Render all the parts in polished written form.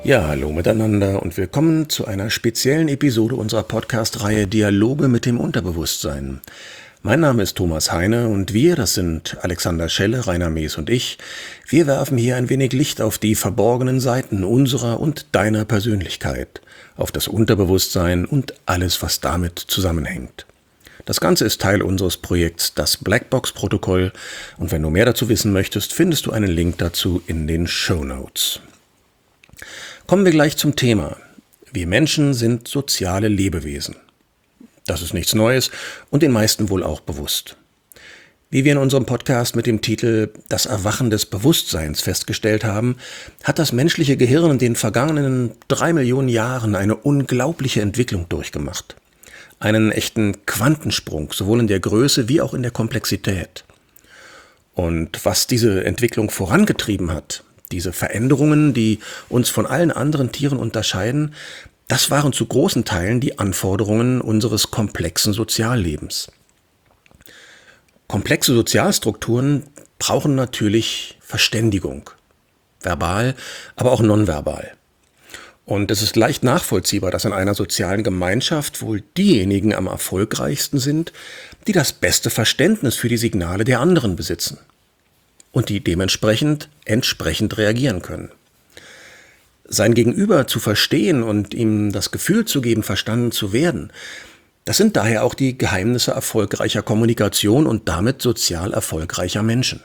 Ja, hallo miteinander und willkommen zu einer speziellen Episode unserer Podcast-Reihe Dialoge mit dem Unterbewusstsein. Mein Name ist Thomas Heine und wir, das sind Alexander Schelle, Rainer Mees und ich, wir werfen hier ein wenig Licht auf die verborgenen Seiten unserer und deiner Persönlichkeit, auf das Unterbewusstsein und alles, was damit zusammenhängt. Das Ganze ist Teil unseres Projekts Das Blackbox-Protokoll und wenn du mehr dazu wissen möchtest, findest du einen Link dazu in den Shownotes. Kommen wir gleich zum Thema. Wir Menschen sind soziale Lebewesen. Das ist nichts Neues und den meisten wohl auch bewusst. Wie wir in unserem Podcast mit dem Titel Das Erwachen des Bewusstseins festgestellt haben, hat das menschliche Gehirn in den vergangenen 3 Millionen Jahren eine unglaubliche Entwicklung durchgemacht. Einen echten Quantensprung, sowohl in der Größe wie auch in der Komplexität. Und was diese Entwicklung vorangetrieben hat, diese Veränderungen, die uns von allen anderen Tieren unterscheiden, das waren zu großen Teilen die Anforderungen unseres komplexen Soziallebens. Komplexe Sozialstrukturen brauchen natürlich Verständigung, verbal, aber auch nonverbal. Und es ist leicht nachvollziehbar, dass in einer sozialen Gemeinschaft wohl diejenigen am erfolgreichsten sind, die das beste Verständnis für die Signale der anderen besitzen und die dementsprechend entsprechend reagieren können. Sein Gegenüber zu verstehen und ihm das Gefühl zu geben, verstanden zu werden, das sind daher auch die Geheimnisse erfolgreicher Kommunikation und damit sozial erfolgreicher Menschen.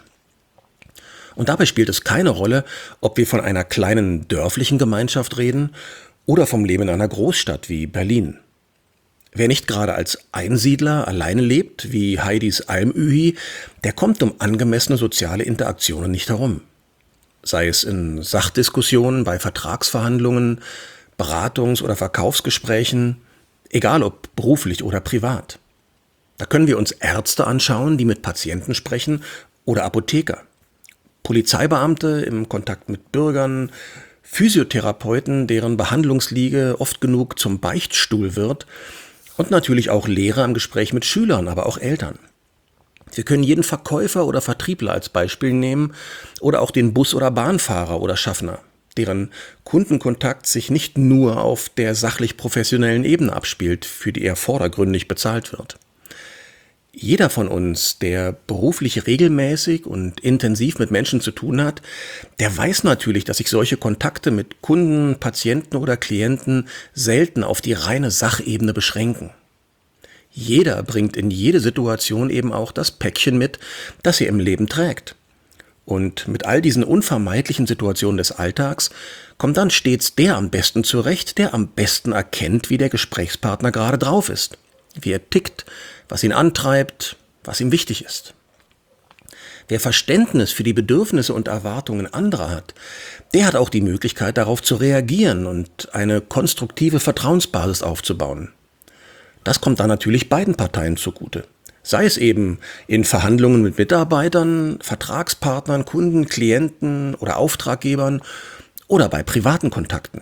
Und dabei spielt es keine Rolle, ob wir von einer kleinen dörflichen Gemeinschaft reden oder vom Leben in einer Großstadt wie Berlin. Wer nicht gerade als Einsiedler alleine lebt, wie Heidis Almöhi, der kommt um angemessene soziale Interaktionen nicht herum. Sei es in Sachdiskussionen, bei Vertragsverhandlungen, Beratungs- oder Verkaufsgesprächen, egal ob beruflich oder privat. Da können wir uns Ärzte anschauen, die mit Patienten sprechen, oder Apotheker. Polizeibeamte im Kontakt mit Bürgern, Physiotherapeuten, deren Behandlungsliege oft genug zum Beichtstuhl wird, und natürlich auch Lehrer im Gespräch mit Schülern, aber auch Eltern. Wir können jeden Verkäufer oder Vertriebler als Beispiel nehmen oder auch den Bus- oder Bahnfahrer oder Schaffner, deren Kundenkontakt sich nicht nur auf der sachlich-professionellen Ebene abspielt, für die er vordergründig bezahlt wird. Jeder von uns, der beruflich regelmäßig und intensiv mit Menschen zu tun hat, der weiß natürlich, dass sich solche Kontakte mit Kunden, Patienten oder Klienten selten auf die reine Sachebene beschränken. Jeder bringt in jede Situation eben auch das Päckchen mit, das er im Leben trägt. Und mit all diesen unvermeidlichen Situationen des Alltags kommt dann stets der am besten zurecht, der am besten erkennt, wie der Gesprächspartner gerade drauf ist, wie er tickt, was ihn antreibt, was ihm wichtig ist. Wer Verständnis für die Bedürfnisse und Erwartungen anderer hat, der hat auch die Möglichkeit, darauf zu reagieren und eine konstruktive Vertrauensbasis aufzubauen. Das kommt dann natürlich beiden Parteien zugute. Sei es eben in Verhandlungen mit Mitarbeitern, Vertragspartnern, Kunden, Klienten oder Auftraggebern oder bei privaten Kontakten.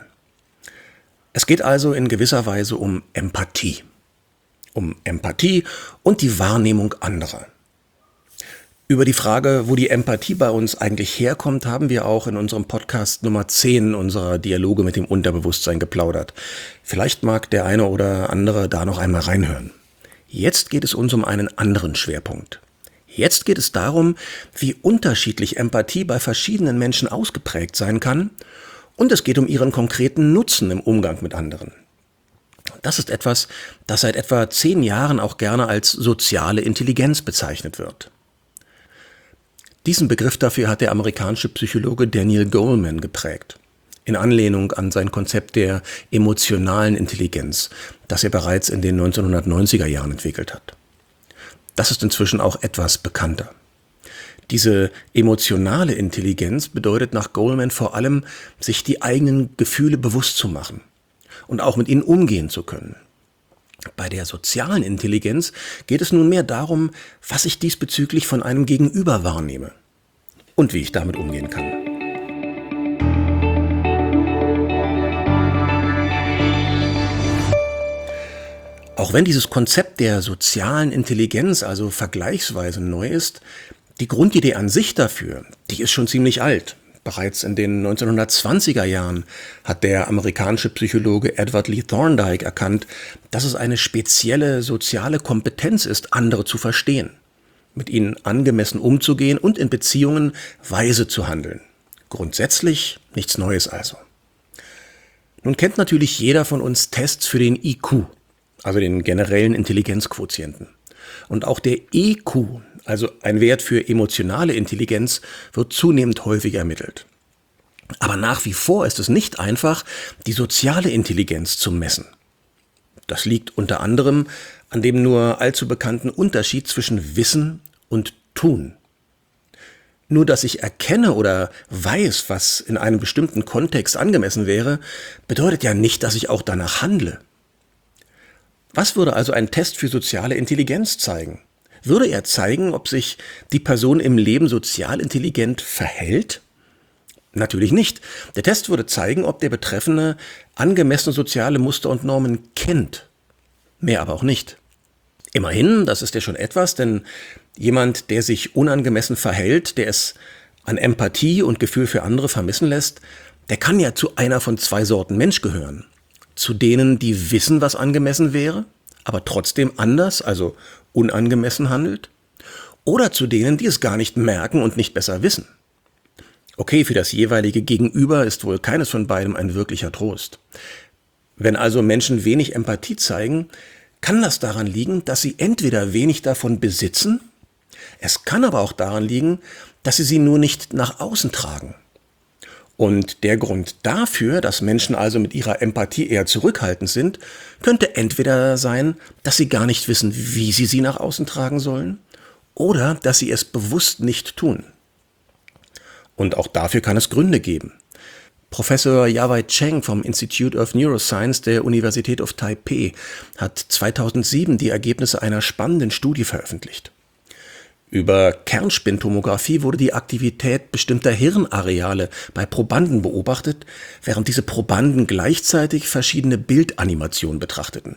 Es geht also in gewisser Weise um Empathie. Um Empathie und die Wahrnehmung anderer. Über die Frage, wo die Empathie bei uns eigentlich herkommt, haben wir auch in unserem Podcast Nummer 10 unserer Dialoge mit dem Unterbewusstsein geplaudert. Vielleicht mag der eine oder andere da noch einmal reinhören. Jetzt geht es uns um einen anderen Schwerpunkt. Jetzt geht es darum, wie unterschiedlich Empathie bei verschiedenen Menschen ausgeprägt sein kann, und es geht um ihren konkreten Nutzen im Umgang mit anderen. Das ist etwas, das seit etwa 10 Jahren auch gerne als soziale Intelligenz bezeichnet wird. Diesen Begriff dafür hat der amerikanische Psychologe Daniel Goleman geprägt, in Anlehnung an sein Konzept der emotionalen Intelligenz, das er bereits in den 1990er Jahren entwickelt hat. Das ist inzwischen auch etwas bekannter. Diese emotionale Intelligenz bedeutet nach Goleman vor allem, sich die eigenen Gefühle bewusst zu machen und auch mit ihnen umgehen zu können. Bei der sozialen Intelligenz geht es nun mehr darum, was ich diesbezüglich von einem Gegenüber wahrnehme und wie ich damit umgehen kann. Auch wenn dieses Konzept der sozialen Intelligenz also vergleichsweise neu ist, die Grundidee an sich dafür, die ist schon ziemlich alt. Bereits in den 1920er Jahren hat der amerikanische Psychologe Edward Lee Thorndike erkannt, dass es eine spezielle soziale Kompetenz ist, andere zu verstehen, mit ihnen angemessen umzugehen und in Beziehungen weise zu handeln. Grundsätzlich nichts Neues also. Nun kennt natürlich jeder von uns Tests für den IQ, also den generellen Intelligenzquotienten. Und auch der EQ, also ein Wert für emotionale Intelligenz, wird zunehmend häufig ermittelt. Aber nach wie vor ist es nicht einfach, die soziale Intelligenz zu messen. Das liegt unter anderem an dem nur allzu bekannten Unterschied zwischen Wissen und Tun. Nur dass ich erkenne oder weiß, was in einem bestimmten Kontext angemessen wäre, bedeutet ja nicht, dass ich auch danach handle. Was würde also ein Test für soziale Intelligenz zeigen? Würde er zeigen, ob sich die Person im Leben sozial intelligent verhält? Natürlich nicht. Der Test würde zeigen, ob der Betreffende angemessene soziale Muster und Normen kennt. Mehr aber auch nicht. Immerhin, das ist ja schon etwas, denn jemand, der sich unangemessen verhält, der es an Empathie und Gefühl für andere vermissen lässt, der kann ja zu einer von zwei Sorten Mensch gehören. Zu denen, die wissen, was angemessen wäre, aber trotzdem anders, also unangemessen handelt. Oder zu denen, die es gar nicht merken und nicht besser wissen. Okay, für das jeweilige Gegenüber ist wohl keines von beidem ein wirklicher Trost. Wenn also Menschen wenig Empathie zeigen, kann das daran liegen, dass sie entweder wenig davon besitzen, es kann aber auch daran liegen, dass sie nur nicht nach außen tragen. Und der Grund dafür, dass Menschen also mit ihrer Empathie eher zurückhaltend sind, könnte entweder sein, dass sie gar nicht wissen, wie sie nach außen tragen sollen, oder dass sie es bewusst nicht tun. Und auch dafür kann es Gründe geben. Professor Yawei Cheng vom Institute of Neuroscience der Universität of Taipei hat 2007 die Ergebnisse einer spannenden Studie veröffentlicht. Über Kernspintomographie wurde die Aktivität bestimmter Hirnareale bei Probanden beobachtet, während diese Probanden gleichzeitig verschiedene Bildanimationen betrachteten.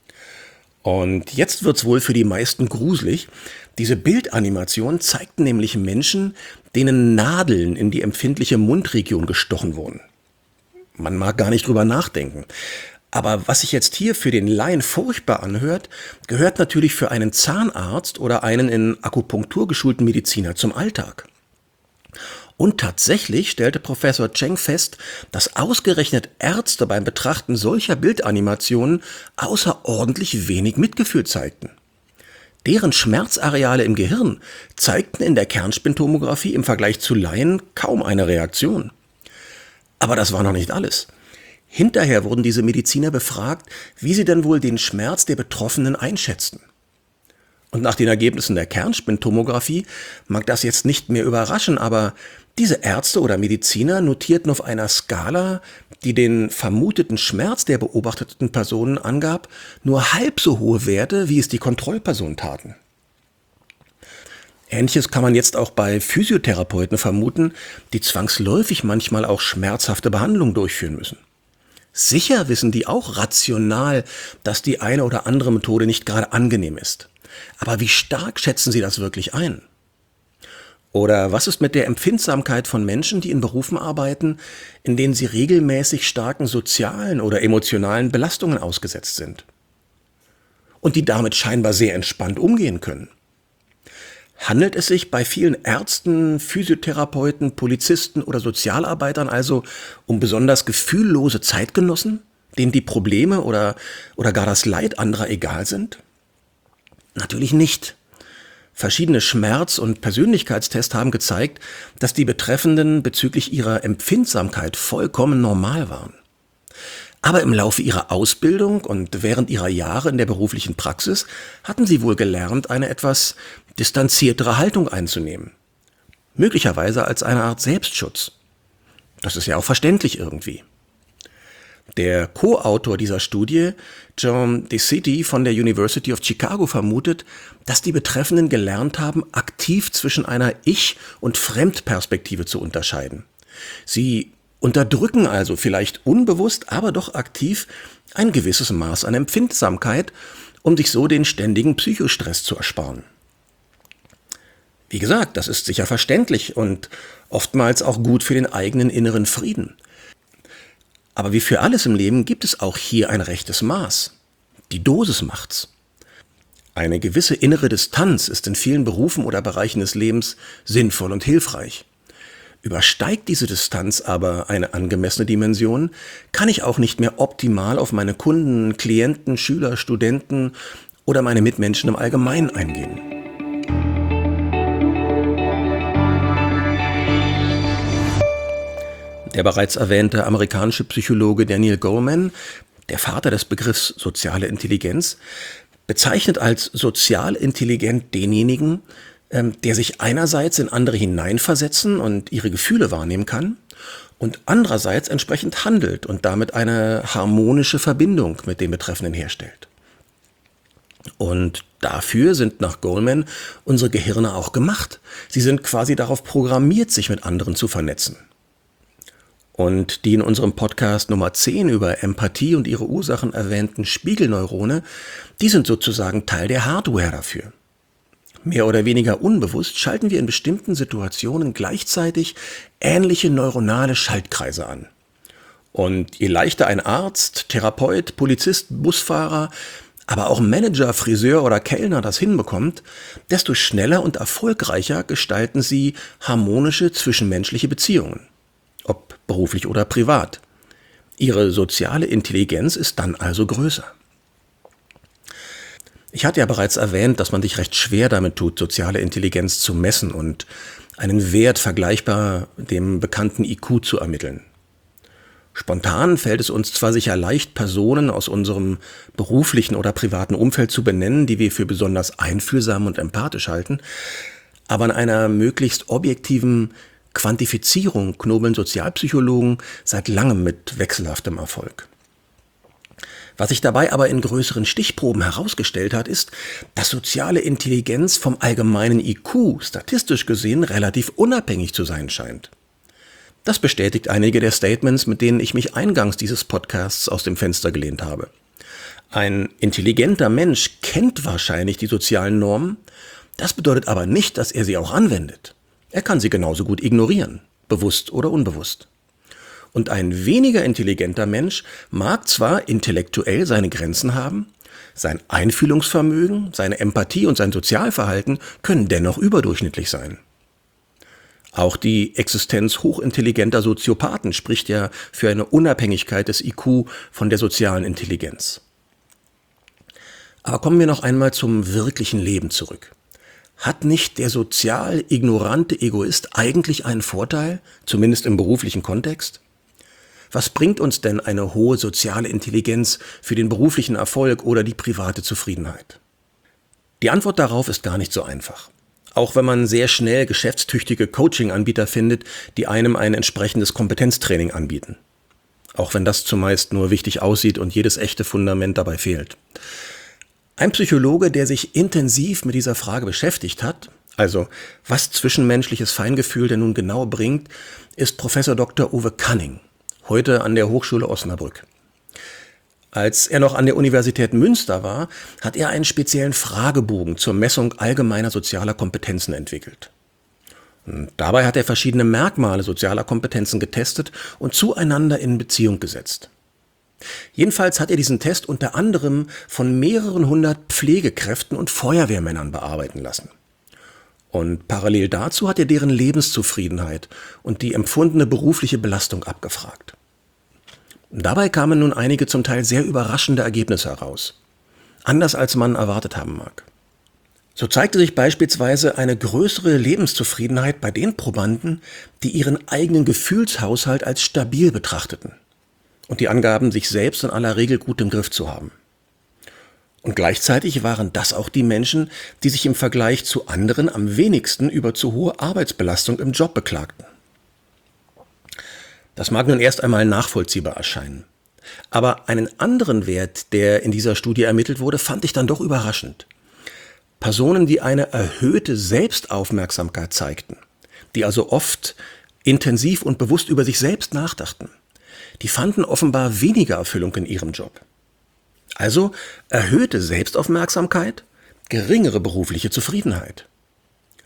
Und jetzt wird's wohl für die meisten gruselig. Diese Bildanimationen zeigten nämlich Menschen, denen Nadeln in die empfindliche Mundregion gestochen wurden. Man mag gar nicht drüber nachdenken. Aber was sich jetzt hier für den Laien furchtbar anhört, gehört natürlich für einen Zahnarzt oder einen in Akupunktur geschulten Mediziner zum Alltag. Und tatsächlich stellte Professor Cheng fest, dass ausgerechnet Ärzte beim Betrachten solcher Bildanimationen außerordentlich wenig Mitgefühl zeigten. Deren Schmerzareale im Gehirn zeigten in der Kernspintomographie im Vergleich zu Laien kaum eine Reaktion. Aber das war noch nicht alles. Hinterher wurden diese Mediziner befragt, wie sie denn wohl den Schmerz der Betroffenen einschätzten. Und nach den Ergebnissen der Kernspintomographie mag das jetzt nicht mehr überraschen, aber diese Ärzte oder Mediziner notierten auf einer Skala, die den vermuteten Schmerz der beobachteten Personen angab, nur halb so hohe Werte, wie es die Kontrollpersonen taten. Ähnliches kann man jetzt auch bei Physiotherapeuten vermuten, die zwangsläufig manchmal auch schmerzhafte Behandlungen durchführen müssen. Sicher wissen die auch rational, dass die eine oder andere Methode nicht gerade angenehm ist. Aber wie stark schätzen sie das wirklich ein? Oder was ist mit der Empfindsamkeit von Menschen, die in Berufen arbeiten, in denen sie regelmäßig starken sozialen oder emotionalen Belastungen ausgesetzt sind? Und die damit scheinbar sehr entspannt umgehen können? Handelt es sich bei vielen Ärzten, Physiotherapeuten, Polizisten oder Sozialarbeitern also um besonders gefühllose Zeitgenossen, denen die Probleme oder gar das Leid anderer egal sind? Natürlich nicht. Verschiedene Schmerz- und Persönlichkeitstests haben gezeigt, dass die Betreffenden bezüglich ihrer Empfindsamkeit vollkommen normal waren. Aber im Laufe ihrer Ausbildung und während ihrer Jahre in der beruflichen Praxis hatten sie wohl gelernt, eine etwas distanziertere Haltung einzunehmen. Möglicherweise als eine Art Selbstschutz. Das ist ja auch verständlich irgendwie. Der Co-Autor dieser Studie, John DeCity von der University of Chicago, vermutet, dass die Betreffenden gelernt haben, aktiv zwischen einer Ich- und Fremdperspektive zu unterscheiden. Sie unterdrücken also vielleicht unbewusst, aber doch aktiv ein gewisses Maß an Empfindsamkeit, um sich so den ständigen Psychostress zu ersparen. Wie gesagt, das ist sicher verständlich und oftmals auch gut für den eigenen inneren Frieden. Aber wie für alles im Leben gibt es auch hier ein rechtes Maß. Die Dosis macht's. Eine gewisse innere Distanz ist in vielen Berufen oder Bereichen des Lebens sinnvoll und hilfreich. Übersteigt diese Distanz aber eine angemessene Dimension, kann ich auch nicht mehr optimal auf meine Kunden, Klienten, Schüler, Studenten oder meine Mitmenschen im Allgemeinen eingehen. Der bereits erwähnte amerikanische Psychologe Daniel Goleman, der Vater des Begriffs soziale Intelligenz, bezeichnet als sozial intelligent denjenigen, der sich einerseits in andere hineinversetzen und ihre Gefühle wahrnehmen kann und andererseits entsprechend handelt und damit eine harmonische Verbindung mit dem Betreffenden herstellt. Und dafür sind nach Goleman unsere Gehirne auch gemacht. Sie sind quasi darauf programmiert, sich mit anderen zu vernetzen. Und die in unserem Podcast Nummer 10 über Empathie und ihre Ursachen erwähnten Spiegelneurone, die sind sozusagen Teil der Hardware dafür. Mehr oder weniger unbewusst schalten wir in bestimmten Situationen gleichzeitig ähnliche neuronale Schaltkreise an. Und je leichter ein Arzt, Therapeut, Polizist, Busfahrer, aber auch Manager, Friseur oder Kellner das hinbekommt, desto schneller und erfolgreicher gestalten sie harmonische zwischenmenschliche Beziehungen. Ob beruflich oder privat. Ihre soziale Intelligenz ist dann also größer. Ich hatte ja bereits erwähnt, dass man sich recht schwer damit tut, soziale Intelligenz zu messen und einen Wert vergleichbar dem bekannten IQ zu ermitteln. Spontan fällt es uns zwar sicher leicht, Personen aus unserem beruflichen oder privaten Umfeld zu benennen, die wir für besonders einfühlsam und empathisch halten, aber an einer möglichst objektiven Quantifizierung knobeln Sozialpsychologen seit langem mit wechselhaftem Erfolg. Was sich dabei aber in größeren Stichproben herausgestellt hat, ist, dass soziale Intelligenz vom allgemeinen IQ statistisch gesehen relativ unabhängig zu sein scheint. Das bestätigt einige der Statements, mit denen ich mich eingangs dieses Podcasts aus dem Fenster gelehnt habe. Ein intelligenter Mensch kennt wahrscheinlich die sozialen Normen, das bedeutet aber nicht, dass er sie auch anwendet. Er kann sie genauso gut ignorieren, bewusst oder unbewusst. Und ein weniger intelligenter Mensch mag zwar intellektuell seine Grenzen haben, sein Einfühlungsvermögen, seine Empathie und sein Sozialverhalten können dennoch überdurchschnittlich sein. Auch die Existenz hochintelligenter Soziopathen spricht ja für eine Unabhängigkeit des IQ von der sozialen Intelligenz. Aber kommen wir noch einmal zum wirklichen Leben zurück. Hat nicht der sozial ignorante Egoist eigentlich einen Vorteil, zumindest im beruflichen Kontext? Was bringt uns denn eine hohe soziale Intelligenz für den beruflichen Erfolg oder die private Zufriedenheit? Die Antwort darauf ist gar nicht so einfach. Auch wenn man sehr schnell geschäftstüchtige Coaching-Anbieter findet, die einem ein entsprechendes Kompetenztraining anbieten. Auch wenn das zumeist nur wichtig aussieht und jedes echte Fundament dabei fehlt. Ein Psychologe, der sich intensiv mit dieser Frage beschäftigt hat, also was zwischenmenschliches Feingefühl denn nun genau bringt, ist Professor Dr. Uwe Canning, heute an der Hochschule Osnabrück. Als er noch an der Universität Münster war, hat er einen speziellen Fragebogen zur Messung allgemeiner sozialer Kompetenzen entwickelt. Und dabei hat er verschiedene Merkmale sozialer Kompetenzen getestet und zueinander in Beziehung gesetzt. Jedenfalls hat er diesen Test unter anderem von mehreren hundert Pflegekräften und Feuerwehrmännern bearbeiten lassen. Und parallel dazu hat er deren Lebenszufriedenheit und die empfundene berufliche Belastung abgefragt. Dabei kamen nun einige zum Teil sehr überraschende Ergebnisse heraus. Anders als man erwartet haben mag. So zeigte sich beispielsweise eine größere Lebenszufriedenheit bei den Probanden, die ihren eigenen Gefühlshaushalt als stabil betrachteten. Und die angaben, sich selbst in aller Regel gut im Griff zu haben. Und gleichzeitig waren das auch die Menschen, die sich im Vergleich zu anderen am wenigsten über zu hohe Arbeitsbelastung im Job beklagten. Das mag nun erst einmal nachvollziehbar erscheinen. Aber einen anderen Wert, der in dieser Studie ermittelt wurde, fand ich dann doch überraschend. Personen, die eine erhöhte Selbstaufmerksamkeit zeigten, die also oft intensiv und bewusst über sich selbst nachdachten, die fanden offenbar weniger Erfüllung in ihrem Job. Also erhöhte Selbstaufmerksamkeit, geringere berufliche Zufriedenheit.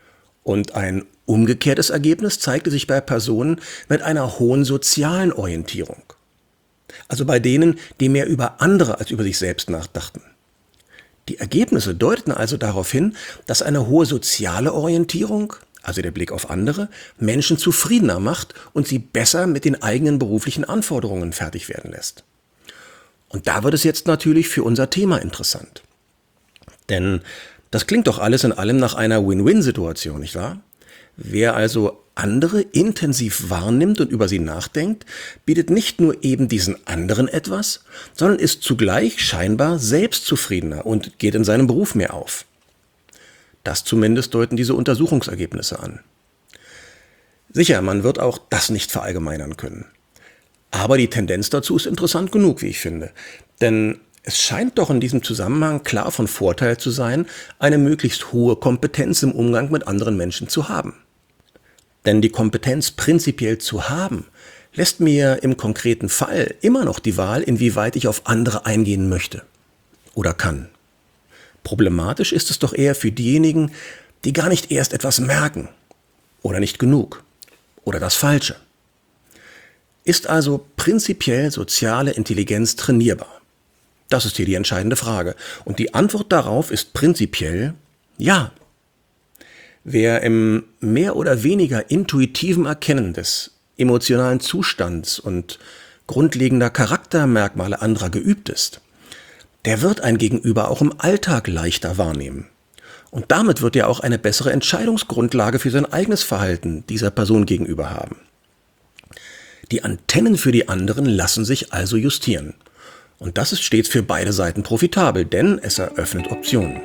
Und ein umgekehrtes Ergebnis zeigte sich bei Personen mit einer hohen sozialen Orientierung. Also bei denen, die mehr über andere als über sich selbst nachdachten. Die Ergebnisse deuten also darauf hin, dass eine hohe soziale Orientierung, also der Blick auf andere, Menschen zufriedener macht und sie besser mit den eigenen beruflichen Anforderungen fertig werden lässt. Und da wird es jetzt natürlich für unser Thema interessant. Denn das klingt doch alles in allem nach einer Win-Win-Situation, nicht wahr? Wer also andere intensiv wahrnimmt und über sie nachdenkt, bietet nicht nur eben diesen anderen etwas, sondern ist zugleich scheinbar selbstzufriedener und geht in seinem Beruf mehr auf. Das zumindest deuten diese Untersuchungsergebnisse an. Sicher, man wird auch das nicht verallgemeinern können. Aber die Tendenz dazu ist interessant genug, wie ich finde. Denn es scheint doch in diesem Zusammenhang klar von Vorteil zu sein, eine möglichst hohe Kompetenz im Umgang mit anderen Menschen zu haben. Denn die Kompetenz prinzipiell zu haben, lässt mir im konkreten Fall immer noch die Wahl, inwieweit ich auf andere eingehen möchte oder kann. Problematisch ist es doch eher für diejenigen, die gar nicht erst etwas merken oder nicht genug oder das Falsche. Ist also prinzipiell soziale Intelligenz trainierbar? Das ist hier die entscheidende Frage. Und die Antwort darauf ist prinzipiell ja. Wer im mehr oder weniger intuitiven Erkennen des emotionalen Zustands und grundlegender Charaktermerkmale anderer geübt ist, der wird ein Gegenüber auch im Alltag leichter wahrnehmen. Und damit wird er auch eine bessere Entscheidungsgrundlage für sein eigenes Verhalten dieser Person gegenüber haben. Die Antennen für die anderen lassen sich also justieren. Und das ist stets für beide Seiten profitabel, denn es eröffnet Optionen.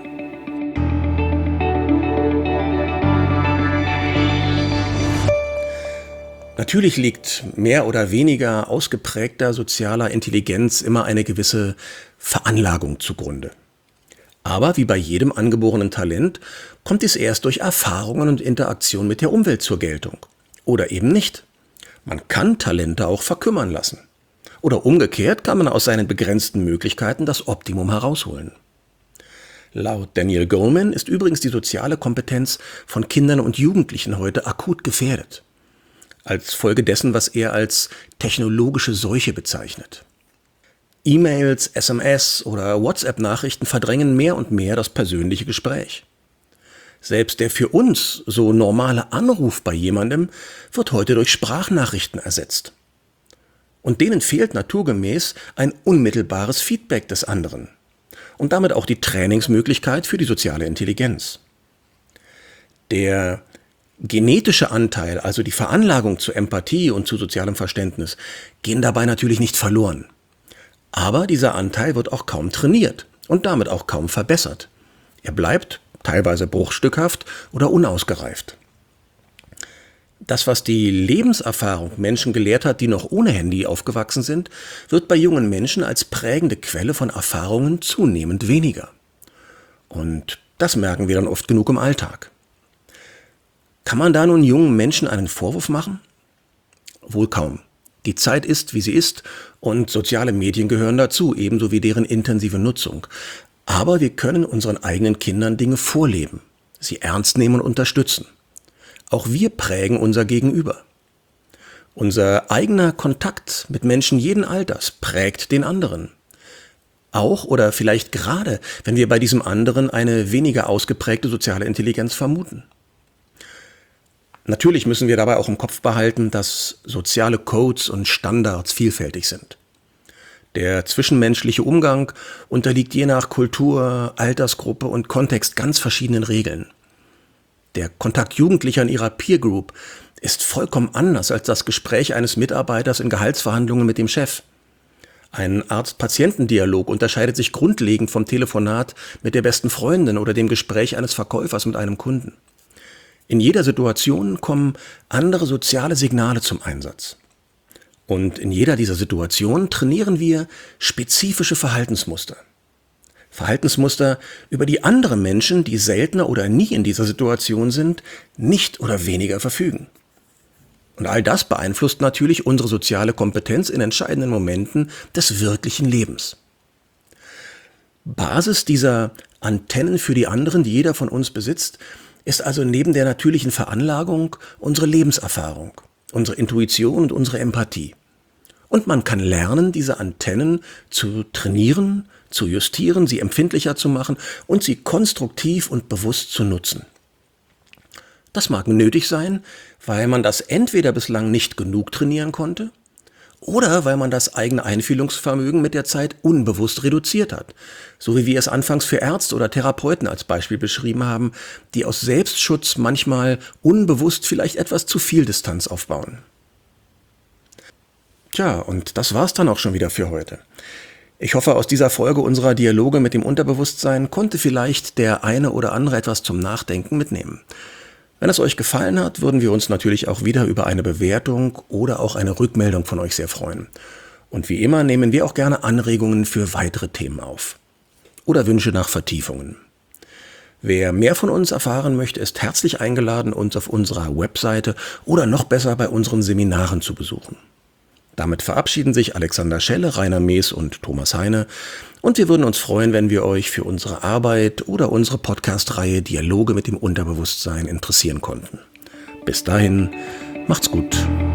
Natürlich liegt mehr oder weniger ausgeprägter sozialer Intelligenz immer eine gewisse Veranlagung zugrunde. Aber wie bei jedem angeborenen Talent kommt dies erst durch Erfahrungen und Interaktion mit der Umwelt zur Geltung. Oder eben nicht. Man kann Talente auch verkümmern lassen. Oder umgekehrt kann man aus seinen begrenzten Möglichkeiten das Optimum herausholen. Laut Daniel Goleman ist übrigens die soziale Kompetenz von Kindern und Jugendlichen heute akut gefährdet. Als Folge dessen, was er als technologische Seuche bezeichnet. E-Mails, SMS oder WhatsApp-Nachrichten verdrängen mehr und mehr das persönliche Gespräch. Selbst der für uns so normale Anruf bei jemandem wird heute durch Sprachnachrichten ersetzt. Und denen fehlt naturgemäß ein unmittelbares Feedback des anderen und damit auch die Trainingsmöglichkeit für die soziale Intelligenz. Der genetische Anteil, also die Veranlagung zur Empathie und zu sozialem Verständnis, gehen dabei natürlich nicht verloren. Aber dieser Anteil wird auch kaum trainiert und damit auch kaum verbessert. Er bleibt teilweise bruchstückhaft oder unausgereift. Das, was die Lebenserfahrung Menschen gelehrt hat, die noch ohne Handy aufgewachsen sind, wird bei jungen Menschen als prägende Quelle von Erfahrungen zunehmend weniger. Und das merken wir dann oft genug im Alltag. Kann man da nun jungen Menschen einen Vorwurf machen? Wohl kaum. Die Zeit ist, wie sie ist, und soziale Medien gehören dazu, ebenso wie deren intensive Nutzung. Aber wir können unseren eigenen Kindern Dinge vorleben, sie ernst nehmen und unterstützen. Auch wir prägen unser Gegenüber. Unser eigener Kontakt mit Menschen jeden Alters prägt den anderen. Auch oder vielleicht gerade, wenn wir bei diesem anderen eine weniger ausgeprägte soziale Intelligenz vermuten. Natürlich müssen wir dabei auch im Kopf behalten, dass soziale Codes und Standards vielfältig sind. Der zwischenmenschliche Umgang unterliegt je nach Kultur, Altersgruppe und Kontext ganz verschiedenen Regeln. Der Kontakt Jugendlicher in ihrer Peer Group ist vollkommen anders als das Gespräch eines Mitarbeiters in Gehaltsverhandlungen mit dem Chef. Ein Arzt-Patienten-Dialog unterscheidet sich grundlegend vom Telefonat mit der besten Freundin oder dem Gespräch eines Verkäufers mit einem Kunden. In jeder Situation kommen andere soziale Signale zum Einsatz. Und in jeder dieser Situationen trainieren wir spezifische Verhaltensmuster. Verhaltensmuster, über die andere Menschen, die seltener oder nie in dieser Situation sind, nicht oder weniger verfügen. Und all das beeinflusst natürlich unsere soziale Kompetenz in entscheidenden Momenten des wirklichen Lebens. Basis dieser Antennen für die anderen, die jeder von uns besitzt, ist also neben der natürlichen Veranlagung unsere Lebenserfahrung, unsere Intuition und unsere Empathie. Und man kann lernen, diese Antennen zu trainieren, zu justieren, sie empfindlicher zu machen und sie konstruktiv und bewusst zu nutzen. Das mag nötig sein, weil man das entweder bislang nicht genug trainieren konnte oder weil man das eigene Einfühlungsvermögen mit der Zeit unbewusst reduziert hat. So wie wir es anfangs für Ärzte oder Therapeuten als Beispiel beschrieben haben, die aus Selbstschutz manchmal unbewusst vielleicht etwas zu viel Distanz aufbauen. Tja, und das war's dann auch schon wieder für heute. Ich hoffe, aus dieser Folge unserer Dialoge mit dem Unterbewusstsein konnte vielleicht der eine oder andere etwas zum Nachdenken mitnehmen. Wenn es euch gefallen hat, würden wir uns natürlich auch wieder über eine Bewertung oder auch eine Rückmeldung von euch sehr freuen. Und wie immer nehmen wir auch gerne Anregungen für weitere Themen auf. Oder Wünsche nach Vertiefungen. Wer mehr von uns erfahren möchte, ist herzlich eingeladen, uns auf unserer Webseite oder noch besser bei unseren Seminaren zu besuchen. Damit verabschieden sich Alexander Schelle, Rainer Mees und Thomas Heine. Und wir würden uns freuen, wenn wir euch für unsere Arbeit oder unsere Podcast-Reihe Dialoge mit dem Unterbewusstsein interessieren konnten. Bis dahin, macht's gut.